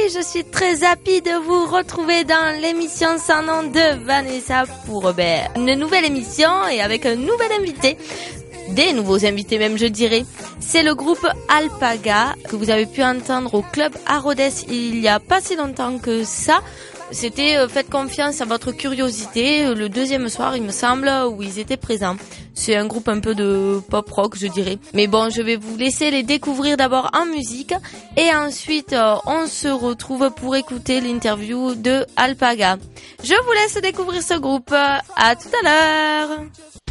et je suis très happy de vous retrouver dans l'émission Sans nom de Vanessa pour une nouvelle émission et avec un nouvel invité. Des nouveaux invités même, je dirais. C'est le groupe Alpaga que vous avez pu entendre au club à Rodez il y a pas si longtemps que ça. C'était faites confiance à votre curiosité, le deuxième soir il me semble, où ils étaient présents. C'est un groupe un peu de pop rock je dirais. Mais bon, je vais vous laisser les découvrir d'abord en musique et ensuite on se retrouve pour écouter l'interview de Alpaga. Je vous laisse découvrir ce groupe, à tout à l'heure.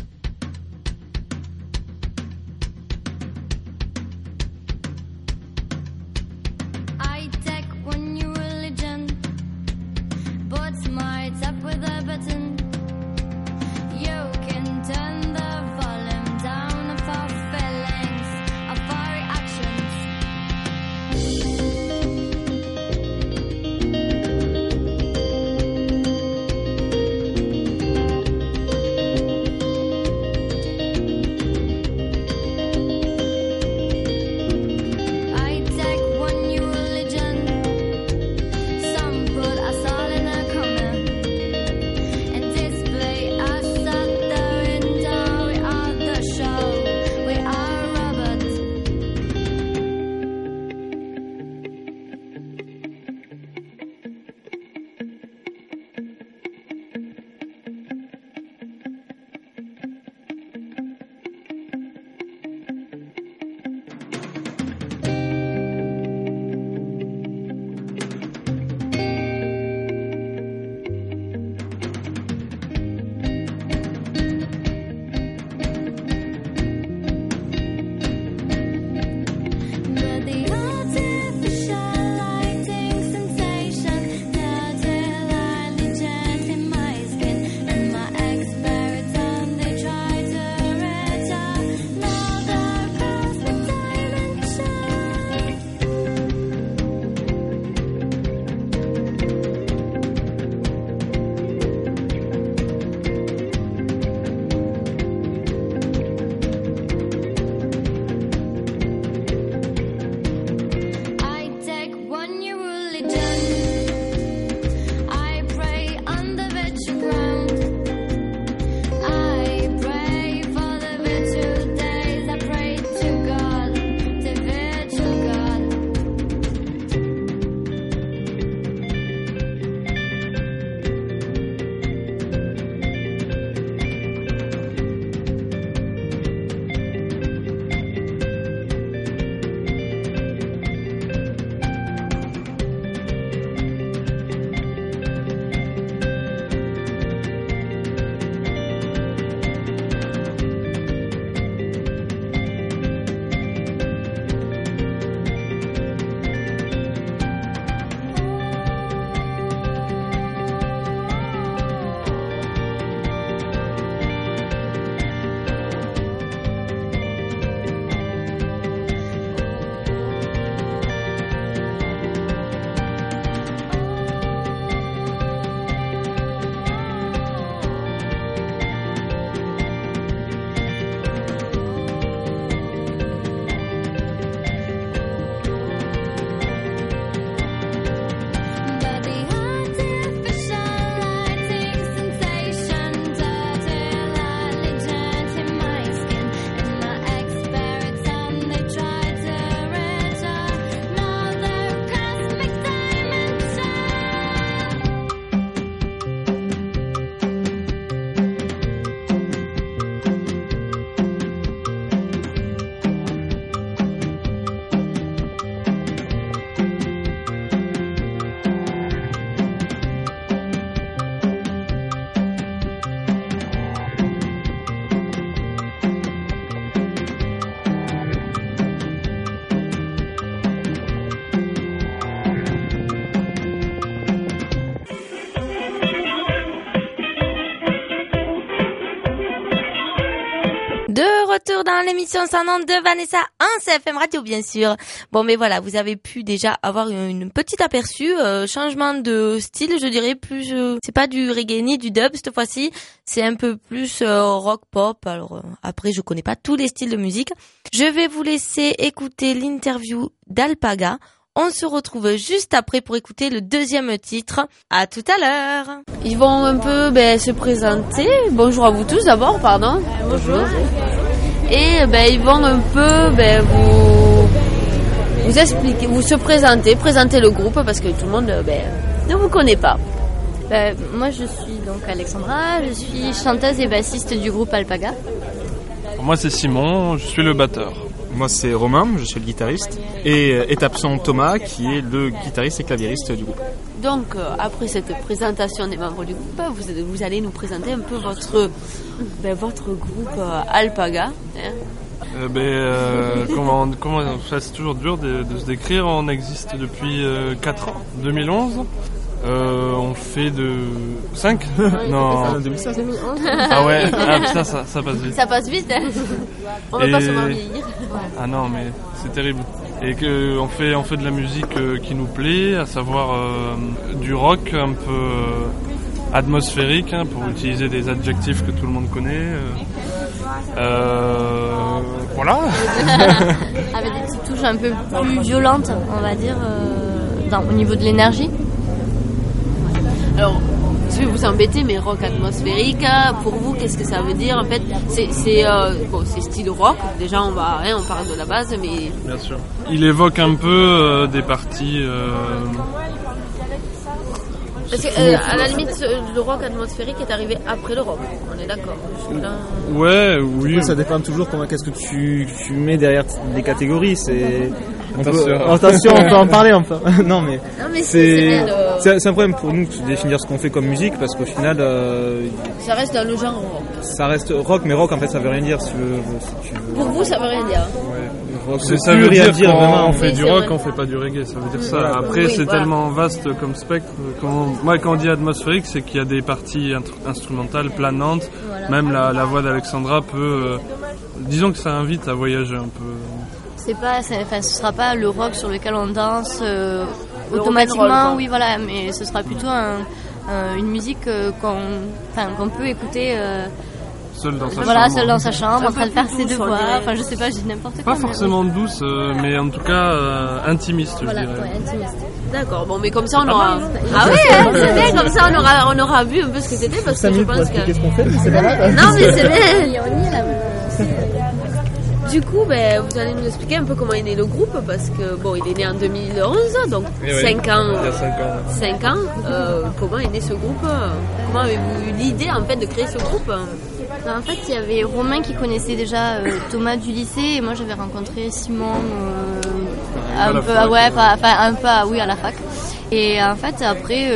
Retour dans l'émission Sans nom de Vanessa en CFM Radio bien sûr. Bon mais voilà, vous avez pu déjà avoir une petite aperçu, changement de style je dirais, plus c'est pas du reggae ni du dub cette fois-ci, c'est un peu plus rock pop. Alors après je connais pas tous les styles de musique. Je vais vous laisser écouter l'interview d'Alpaga. On se retrouve juste après pour écouter le deuxième titre. À tout à l'heure. Ils vont un peu se présenter. Bonjour à vous tous d'abord, pardon. Bonjour. Et ils vont un peu vous expliquer, vous se présenter le groupe parce que tout le monde ne vous connaît pas. Moi je suis donc Alexandra, je suis chanteuse et bassiste du groupe Alpaga. Moi c'est Simon, je suis le batteur. Moi c'est Romain, je suis le guitariste. Et est absent Thomas qui est le guitariste et claviériste du groupe. Donc après cette présentation des membres du groupe, vous allez nous présenter un peu votre groupe Alpaga. Comment c'est toujours dur de se décrire. On existe depuis 4 ans, 2011. On fait de 5 Non, 2016. Ah ouais, putain, ça passe vite. Ça passe vite, hein. On va pas se vieillir. Ah non, mais c'est terrible. Et que on fait de la musique qui nous plaît, à savoir du rock un peu atmosphérique, pour utiliser des adjectifs que tout le monde connaît. Voilà. Avec des petites touches un peu plus violentes, on va dire, au niveau de l'énergie. Alors, je vais vous embêter, mais rock atmosphérique, pour vous, qu'est-ce que ça veut dire? En fait, c'est style rock. Déjà, on parle de la base, mais... Bien sûr. Il évoque un peu des parties... Parce que, à la limite, le rock atmosphérique est arrivé après le rock. On est d'accord. Ouais, oui. Ça dépend toujours qu'est-ce que tu mets derrière les catégories. C'est... Attention, on peut en parler un peu. Non mais c'est un problème pour nous de définir ce qu'on fait comme musique parce qu'au final ça reste dans le genre rock. Ça reste rock, mais rock en fait ça veut rien dire si tu veux. Pour vous ça veut rien dire. Ouais. Rock, ça veut dire vraiment. On fait du rock, on fait pas du reggae, ça veut dire ça. Après c'est tellement vaste comme spectre. Moi quand on dit atmosphérique, c'est qu'il y a des parties instrumentales planantes. Voilà. Même la voix d'Alexandra peut, disons que ça invite à voyager un peu. Ce sera pas le rock sur lequel on danse automatiquement, oui voilà, mais ce sera plutôt une musique qu'on peut écouter seul dans sa voilà, chambre. Seul dans sa chambre, en train de faire ses devoirs, je sais pas, je dis n'importe quoi. Pas forcément douce, mais en tout cas intimiste, voilà, je dirais. Ouais, intimiste. D'accord, bon mais comme ça on aura... Ah oui, c'est bien, comme ça on aura vu un peu ce que c'était parce que je pense que... Qu'est-ce qu'on fait, c'est pas mal. Non mais c'est bien. Du coup, vous allez nous expliquer un peu comment est né le groupe parce que il est né en 2011, donc 5 ans. Il y a 5 ans. Comment est né ce groupe? Comment avez-vous eu l'idée en fait de créer ce groupe? En fait, il y avait Romain qui connaissait déjà Thomas du lycée et moi j'avais rencontré Simon à la fac. Et en fait, après,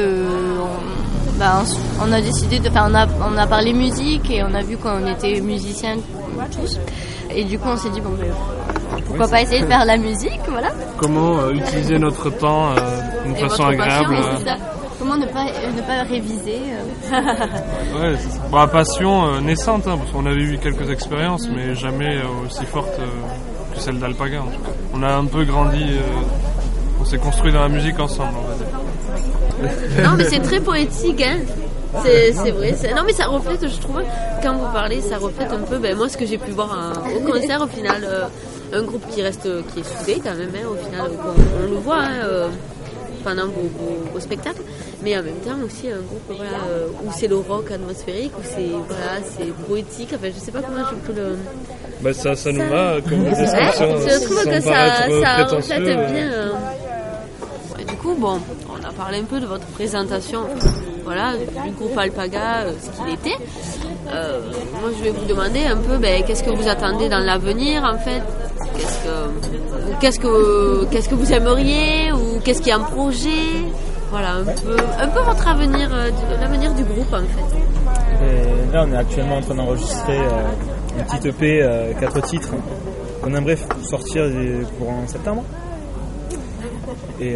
on a décidé on a parlé musique et on a vu qu'on était musiciens tous. Et du coup, on s'est dit pourquoi pas essayer de faire la musique, voilà. Comment utiliser notre temps d'une façon agréable. Comment ne pas réviser. Ouais, c'est ça. La passion naissante, parce qu'on avait eu quelques expériences, mais jamais aussi forte que celle d'Alpaga. En tout cas. On a un peu grandi, on s'est construit dans la musique ensemble, on va dire. Non, mais c'est très poétique, hein. C'est vrai. Non, mais ça reflète, je trouve, quand vous parlez, ça reflète un peu, moi, ce que j'ai pu voir au concert, au final, un groupe qui est soudé quand même, au final, on le voit, pendant vos spectacles, mais en même temps aussi un groupe où c'est le rock atmosphérique, où c'est poétique, je sais pas comment je peux le... ça nous va comme description. Je trouve que ça reflète bien. Du coup, on a parlé un peu de votre présentation, du groupe Alpaga, ce qu'il était. Moi, je vais vous demander un peu, qu'est-ce que vous attendez dans l'avenir, en fait. Qu'est-ce que vous aimeriez ou qu'est-ce qu'il y a en projet, voilà un peu votre avenir, l'avenir du groupe en fait. Et là on est actuellement en train d'enregistrer une petite EP 4 titres qu'on aimerait sortir courant septembre et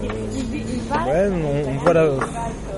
on voit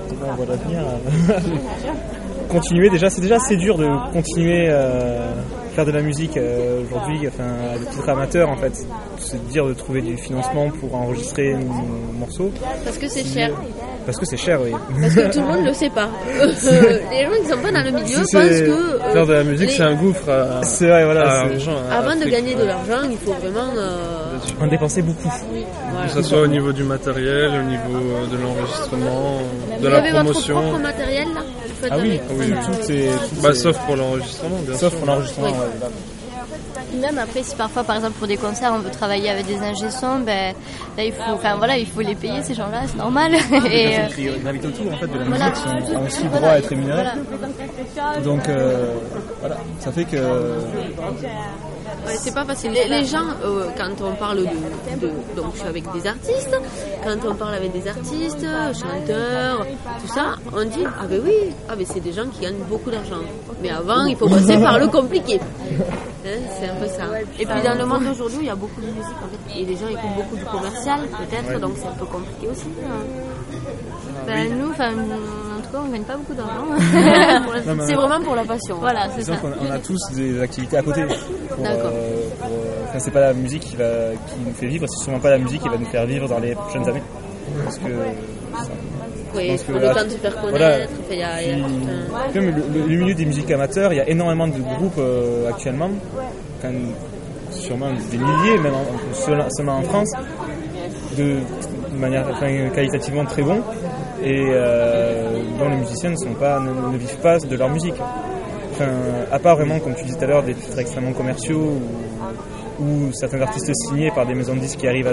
l'avenir continuer, c'est déjà assez dur de continuer faire de la musique aujourd'hui, enfin, à titre amateur, en fait, c'est de dire de trouver du financement pour enregistrer un morceau. Parce que c'est cher. Parce que c'est cher, oui. Parce que tout le monde ne le sait pas. Les gens qui sont pas dans le milieu pensent que... faire de la musique, c'est un gouffre c'est vrai, voilà, avant de gagner de l'argent, il faut vraiment... en dépenser beaucoup. Oui, voilà. Que ce soit au niveau du matériel, au niveau de l'enregistrement, de la promotion. Vous avez votre propre matériel, là? Oui, tout est... sauf pour l'enregistrement, bien sûr. Sauf pour l'enregistrement, oui. Même après, si parfois, par exemple, pour des concerts, on veut travailler avec des ingé-sons, là, il faut les payer, ces gens-là, c'est normal. Et qui gravitent autour, en fait, de la musique, ont aussi droit à être rémunérés. Voilà. Donc, ça fait que... Ouais, c'est pas facile. Les gens, quand on parle donc je suis avec des artistes, quand on parle avec des artistes, chanteurs, tout ça, on dit c'est des gens qui gagnent beaucoup d'argent. Mais avant, il faut passer par le compliqué. C'est un peu ça. Et puis dans le monde d'aujourd'hui, il y a beaucoup de musique en fait, et les gens écoutent beaucoup du commercial, peut-être, donc c'est un peu compliqué aussi. Nous, en tout cas, on gagne pas beaucoup d'argent. C'est vraiment pour la passion. Voilà, c'est ça. On a tous des activités à côté. D'accord. C'est pas la musique qui nous fait vivre, c'est souvent pas la musique qui va nous faire vivre dans les prochaines années. Parce que... Oui, pour le temps de se faire connaître. Comme le milieu des musiques amateurs, il y a énormément de groupes actuellement, sûrement des milliers, même seulement en France, de manière qualitativement très bon, et dont les musiciens ne vivent pas de leur musique. À part vraiment, comme tu disais tout à l'heure, des titres extrêmement commerciaux ou certains artistes signés par des maisons de disques qui arrivent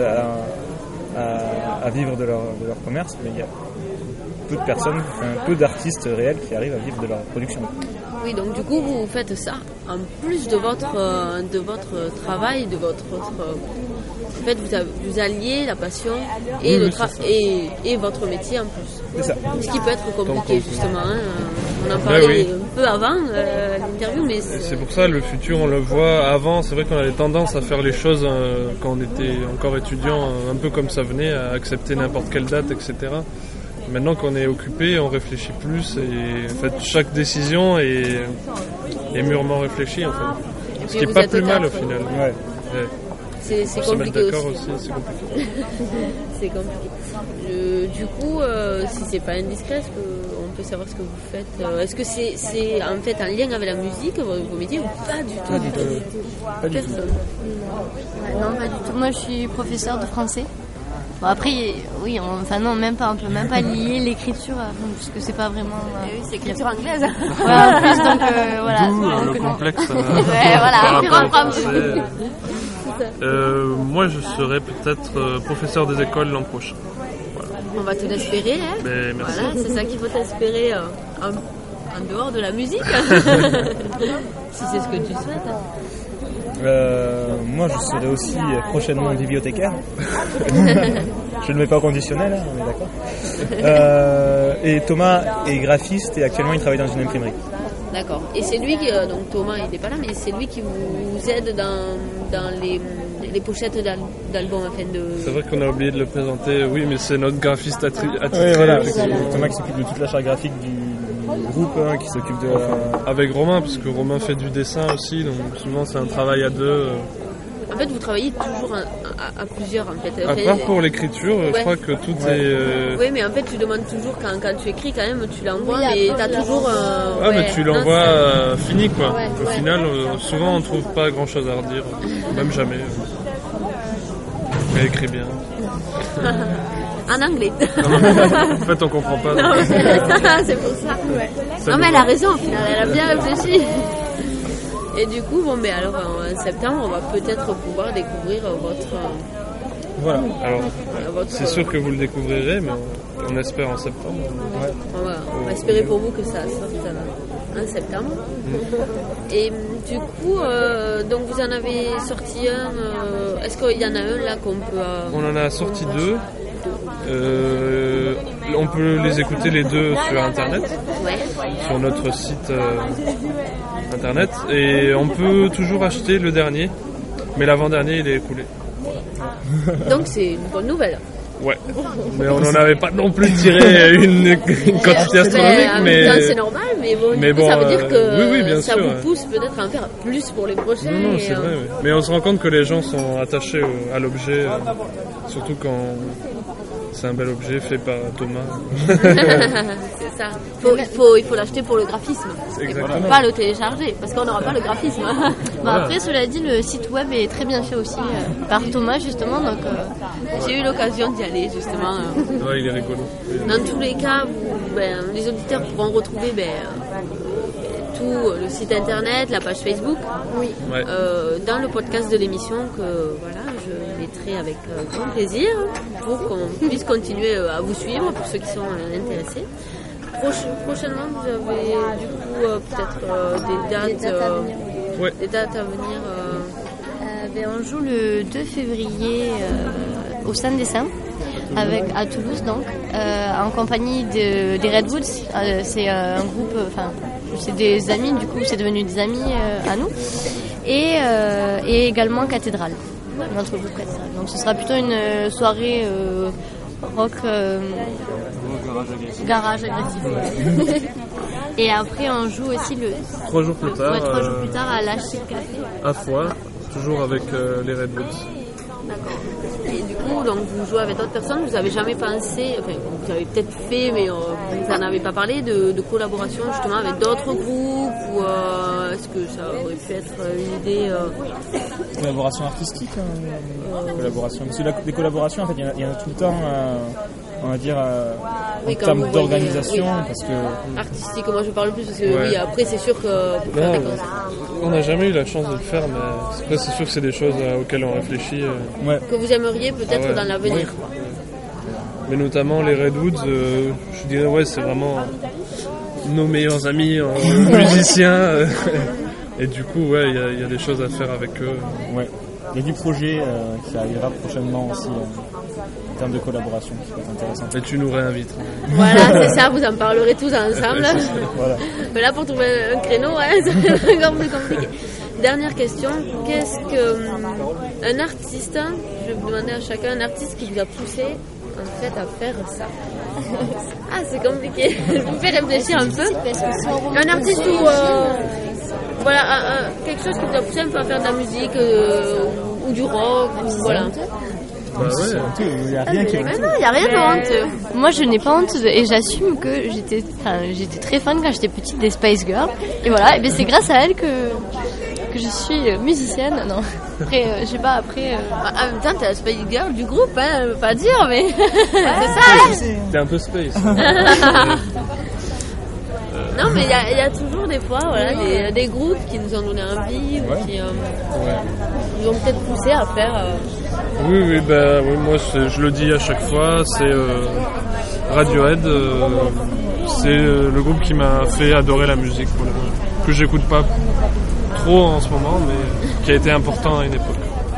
à vivre de leur commerce, mais il y a peu de personnes, peu d'artistes réels qui arrivent à vivre de leur production. Oui, donc du coup vous faites ça en plus de votre travail, de votre en fait vous alliez la passion et et votre métier en plus. C'est ça. Ce qui peut être compliqué justement. On en parlait un peu avant l'interview, mais c'est pour ça le futur on le voit. Avant, c'est vrai qu'on avait tendance à faire les choses quand on était encore étudiant, un peu comme ça venait, à accepter n'importe quelle date, etc. Maintenant qu'on est occupé, on réfléchit plus et en fait chaque décision est mûrement réfléchie en fait. Ce qui n'est pas plus mal au final. Ouais. C'est compliqué aussi. C'est compliqué. C'est compliqué. Du coup, si c'est pas indiscret, on peut savoir ce que vous faites. Est-ce que c'est en fait en lien avec la musique, vos métiers, ou pas du tout? Pas du tout. Non, pas du tout. Moi, je suis professeure de français. Bon, après, oui, même pas, on peut même pas lier l'écriture, parce que c'est pas vraiment... c'est écriture anglaise. Ouais, en plus, donc voilà. D'où le complexe. Moi, je serai peut-être professeur des écoles l'an prochain. Voilà. On va te l'espérer, hein. Mais merci. Voilà, c'est ça qu'il faut t'espérer en dehors de la musique. Si c'est ce que tu souhaites. Moi, je serai aussi prochainement bibliothécaire. Je ne mets pas au conditionnel, hein, on est d'accord. Et Thomas est graphiste et actuellement il travaille dans une imprimerie. D'accord. Et c'est lui qui, donc Thomas il n'est pas là, mais c'est lui qui vous aide dans les pochettes d'albums afin de... C'est vrai qu'on a oublié de le présenter, oui, mais c'est notre graphiste attitré. Oui, voilà, c'est Thomas qui s'occupe de toute la charte graphique du groupe, qui s'occupe de... Avec Romain, parce que Romain fait du dessin aussi, donc souvent c'est un travail à deux. En fait, vous travaillez toujours à plusieurs, en fait. À part pour l'écriture, je crois que tout est... Oui, mais en fait, tu demandes toujours, quand tu écris, quand même, tu l'envoies, mais t'as toujours... mais tu l'envoies fini, quoi. Au final, souvent, on trouve pas grand-chose à redire, même jamais. Mais écrit bien. En anglais. En fait, on comprend pas. Non, c'est pour ça. Non, mais elle a raison, au final, elle a bien réfléchi. Et du coup, alors en septembre, on va peut-être pouvoir découvrir votre... Voilà. Alors, c'est sûr que vous le découvrirez, mais on espère en septembre. Ouais. On va espérer pour vous que ça sorte en septembre. Et du coup, donc vous en avez sorti un. Est-ce qu'il y en a un là qu'on peut... On en a sorti deux. On peut les écouter les deux sur internet, sur notre site internet, et on peut toujours acheter le dernier, mais l'avant-dernier il est écoulé. Donc c'est une bonne nouvelle. Ouais, mais on n'en avait pas non plus tiré une quantité astronomique, mais c'est normal, mais bon, ça veut dire que ça vous pousse peut-être à en faire plus pour les prochains. Non, c'est vrai, oui. Mais on se rend compte que les gens sont attachés à l'objet, surtout quand c'est un bel objet fait par Thomas. C'est ça. Il faut l'acheter pour le graphisme. Exactement. Et pas le télécharger, parce qu'on n'aura pas le graphisme. Après, cela dit, le site web est très bien fait aussi par Thomas, justement. Donc, j'ai eu l'occasion d'y aller, justement. Ouais, il est rigolo. Dans tous les cas, les auditeurs pourront retrouver tout le site internet, la page Facebook, dans le podcast de l'émission que je mettrai avec grand plaisir pour qu'on puisse continuer à vous suivre pour ceux qui sont intéressés. Prochainement, vous avez du coup peut-être des dates à venir. On joue le 2 février au Stand des Saints. À Toulouse donc, en compagnie des Redwoods. C'est un groupe, c'est des amis, du coup c'est devenu des amis à nous, et également Cathédrale, notre groupe Cathédrale. Donc ce sera plutôt une soirée rock garage agressif. Et après on joue aussi 3 jours plus tard, 3 jours plus tard à l'Achille Café à Foix, toujours avec les Redwoods. D'accord. Et du coup, donc, vous jouez avec d'autres personnes, vous n'avez jamais pensé, vous avez peut-être fait, mais vous n'en avez pas parlé, de collaboration justement avec d'autres groupes, ou est-ce que ça aurait pu être une idée Collaboration artistique, collaboration. Parce que des collaborations, en fait, il y en a tout le temps, on va dire, en termes d'organisation, parce que... Artistique, moi je parle plus, parce que après c'est sûr que... On n'a jamais eu la chance de le faire, mais après c'est sûr que c'est des choses auxquelles on réfléchit. Que vous aimeriez peut-être dans l'avenir. Mais notamment les Redwoods, je dirais c'est vraiment nos meilleurs amis musiciens. Et du coup, il y a des choses à faire avec eux. Ouais. Il y a du projet qui arrivera prochainement aussi en termes de collaboration, qui va être intéressant. Et tu nous réinvites. Voilà, c'est ça, vous en parlerez tous ensemble. Voilà. Mais là, pour trouver un créneau, c'est encore plus compliqué. Dernière question, qu'est-ce qu'un artiste, je vais vous demander à chacun, un artiste qui vous a poussé en fait à faire ça? Ah, c'est compliqué. Je vous fais réfléchir un peu. Un artiste ou quelque chose qui vous a poussé un peu à faire de la musique ou du rock, ou voilà. Il n'y a rien qui est honteux. Non, il n'y a rien de honteux. Moi, je n'ai pas honte et j'assume que j'étais très fan quand j'étais petite des Spice Girls. Et voilà, et c'est grâce à elle que je suis musicienne. Non, après, je sais pas, après... En même temps, t'es la Spice Girl du groupe, hein, je veux pas dire, mais c'est ça. T'es un peu space. Non, mais il y a toujours des fois des groupes qui nous ont donné envie ou qui nous ont peut-être poussé à faire... Oui, moi je le dis à chaque fois, c'est Radiohead, c'est le groupe qui m'a fait adorer la musique, que j'écoute pas trop en ce moment, mais qui a été important à une époque.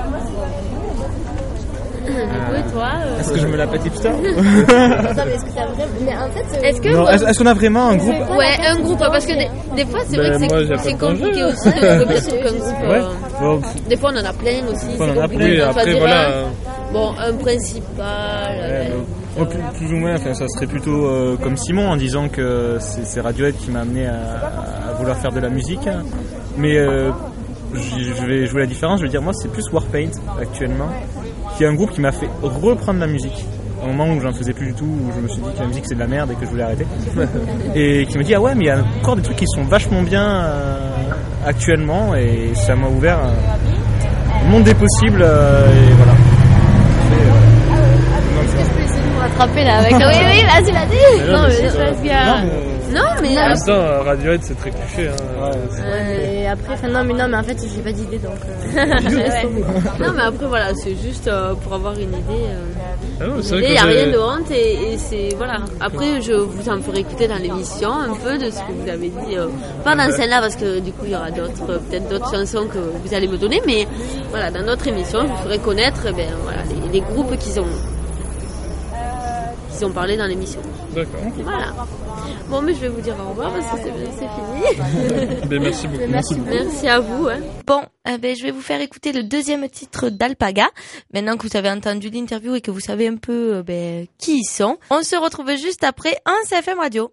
Et toi Est-ce que je me la pète hipster? Non, mais est-ce que t'as vraiment... Mais en fait... Est-ce qu'on a vraiment un groupe? Ouais, un groupe, parce que des fois c'est vrai que c'est compliqué aussi de trouver peut-être qu'un groupe. Des fois on en a plein aussi. On en a plein. Oui, après voilà. Bon, un principal. Plus ou moins, ça serait plutôt comme Simon en disant que c'est Radiohead qui m'a amené à vouloir faire de la musique. Mais je vais jouer la différence, je vais dire moi c'est plus Warpaint actuellement, qui est un groupe qui m'a fait reprendre la musique. Au moment où j'en faisais plus du tout, où je me suis dit que la musique c'est de la merde et que je voulais arrêter. Et qui me dit ah ouais mais il y a encore des trucs qui sont vachement bien actuellement, et ça m'a ouvert le monde des possibles et voilà. Est-ce que je peux essayer de me rattraper là avec... Oui, vas-y. Non, mais en même temps, Radiohead c'est très cliché. Et après, non, mais en fait, j'ai pas d'idée donc. Non, mais après, voilà, c'est juste pour avoir une idée. Il n'y a rien de honte et c'est. Voilà. Après, je vous en ferai écouter dans l'émission un peu de ce que vous avez dit. Pas dans celle-là, parce que du coup, il y aura peut-être d'autres chansons que vous allez me donner, mais voilà, dans notre émission, je vous ferai connaître les groupes qu'ils ont parlé dans l'émission. D'accord. Voilà. Bon, mais je vais vous dire au revoir parce que c'est fini. Ben, merci beaucoup. Merci à vous. Hein. Bon, je vais vous faire écouter le deuxième titre d'Alpaga. Maintenant que vous avez entendu l'interview et que vous savez un peu qui ils sont, on se retrouve juste après en CFM Radio.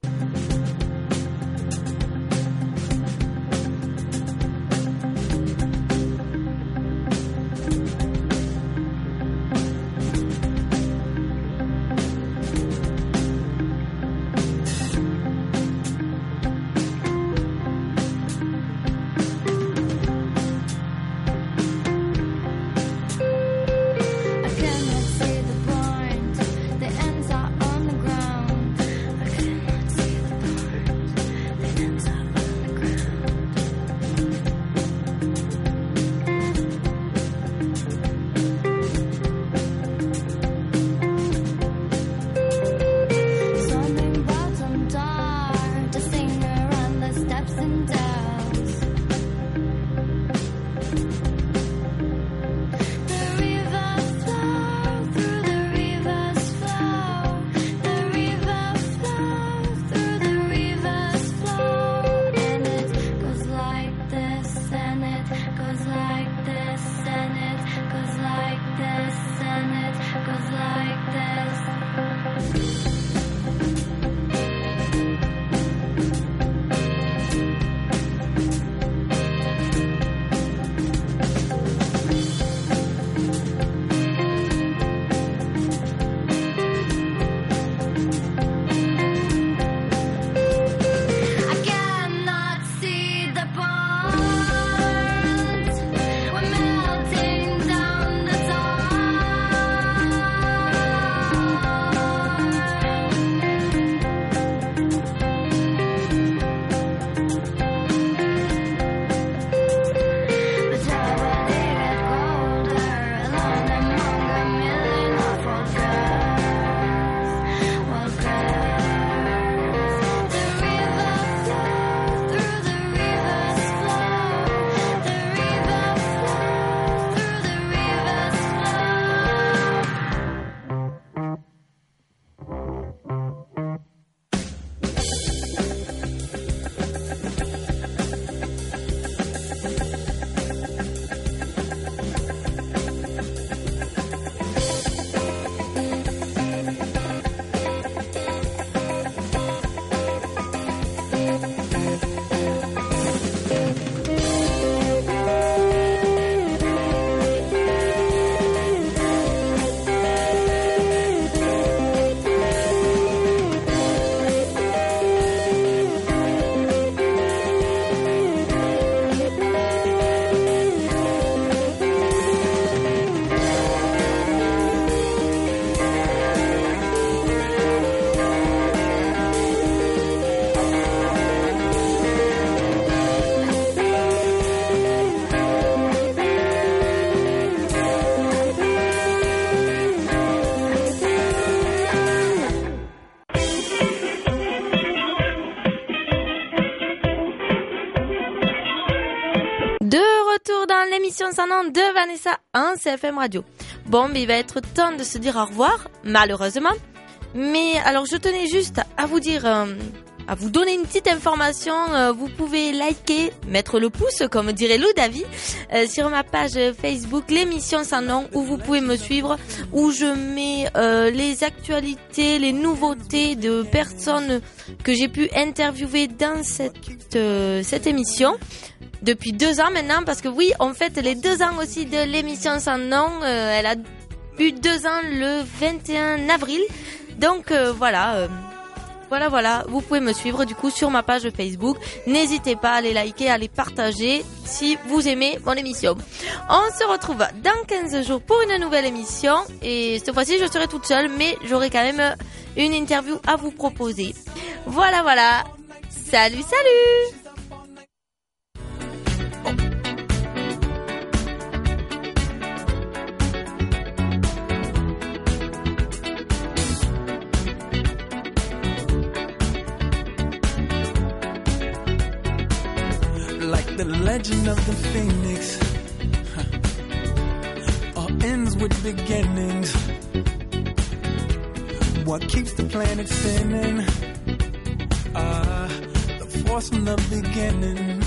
L'émission Sans nom de Vanessa en CFM Radio. Bon, mais il va être temps de se dire au revoir, malheureusement. Mais alors, je tenais juste à vous dire, à vous donner une petite information. Vous pouvez liker, mettre le pouce, comme dirait Lou Davy, sur ma page Facebook, l'émission Sans nom, où vous pouvez me suivre, où je mets les actualités, les nouveautés de personnes que j'ai pu interviewer dans cette émission. Depuis 2 ans maintenant, parce que oui, on fête les 2 ans aussi de l'émission Sans nom. Elle a eu 2 ans le 21 avril. Donc voilà, vous pouvez me suivre du coup sur ma page Facebook. N'hésitez pas à les liker, à les partager si vous aimez mon émission. On se retrouve dans 15 jours pour une nouvelle émission. Et cette fois-ci, je serai toute seule, mais j'aurai quand même une interview à vous proposer. Voilà. Salut. Like the legend of the phoenix, all ends with beginnings. What keeps the planet spinning the force from the beginning.